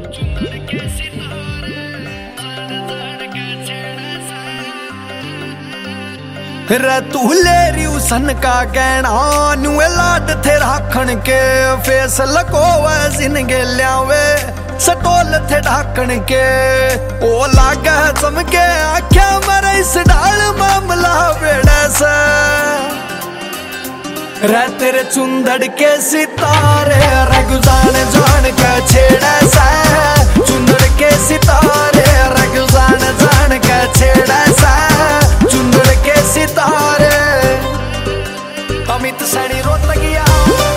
रे तू लेरी उसन का गहना नुए लाड थे राखण के फेस लकोवे जिनगे ल्यावे सटोल थे ढाकण के ओ लागे चमके आख्या मरे इस डाल मामला बेड़ा से रे तेरे चुंदड़ के सितारे रगुजान जान के छेड़ा सा चुंदड़ के सितारे रगुजान जान के छेड़ा सा चुंदड़ के सितारे अमित सड़ी रोत गया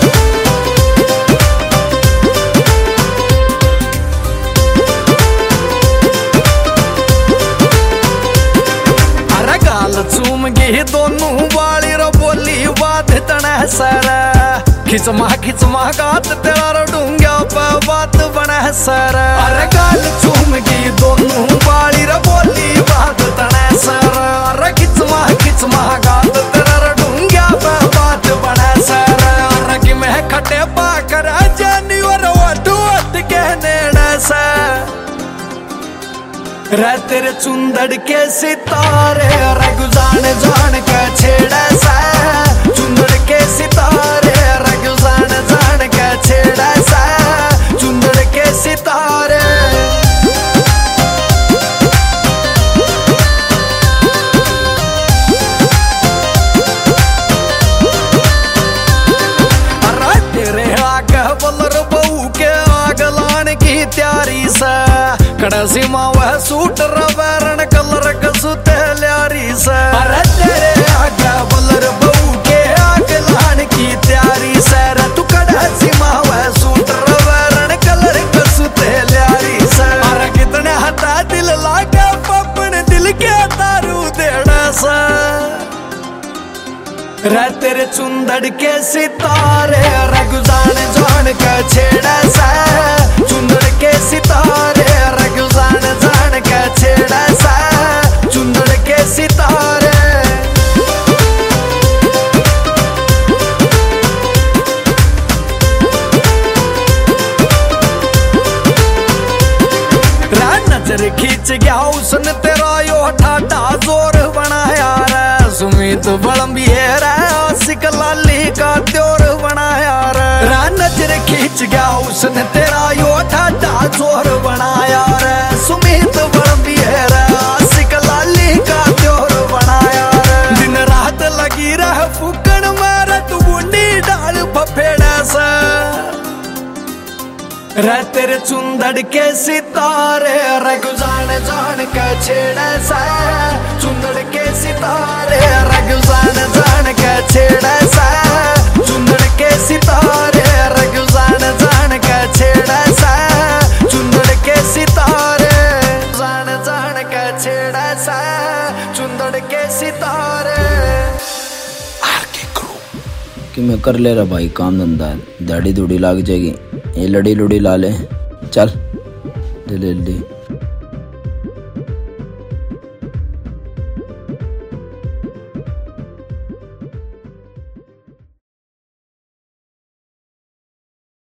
अरे गाल चूम गई दोनों वाली रो बोली बात तने सर खिचमा गात तेरा डूंगा पे बात बने सर अरे गाल चूम गई दोनों वाली रो बोली बात तने सर अरे खिचमा गात तेरा डूंगा पे बात बने सर अरे कि मैं खटे पाकर जानी और वट कहने से रे तेरे चुंदड़ के सितारे रगुजान जान के छेड़ा सा चुंदड़ के सितारे रगुजान जान के छेड़ा सा चुंदड़ के सितारे अरे तेरे आगे बलर बहू के आग लाने की तैयारी से कड़सी वह सूट रवैरण कलर कसुते ल्यारी से अरे तेरे आगे बलर बहू के आग लान की तैयारी से तू कड़सी वह सूट रवैरण कलर कसुते ल्यारी से अरे कितने हटा दिल लागे पपन दिल के तारू देड़ा से रे तेरे चुंदड़ के सितारे रगुजान जान के छेड़ा सा चुंदड़ के सितारे रगुजान जान के छेड़ा सा चुंदड़ के सितारे नजर खींच गया उसने तेरा यो ठाटा जोर बनाया रे सुमित बलम्बियर आशिक लाली का त्योर बनाया रे नजर खींच गया उसने तेरा यो ठाटा जोर बनाया रे सुमित बलम्बियर आशिक लाली का त्योर बनाया रे दिन रात लगी रह फूकन मारे तू बूंदी डाल फफेड़ा सा रे तेरे चुंदड़ के सितारे रगुजान जान के छेड़ा सा चुंदड़ के सितारे रगुजान जान के छेड़ा सा चुंदड़ के सितारे रगुजान जान के छेड़ा सा चुंदड़ के सितारे जान जान के छेड़ा सा चुंदड़ के सितारे कि मैं कर ले रहा भाई काम धंधा दाढ़ी दूढ़ी लाग जाएगी ये लड़ी लुड़ी ला ले चल ले ले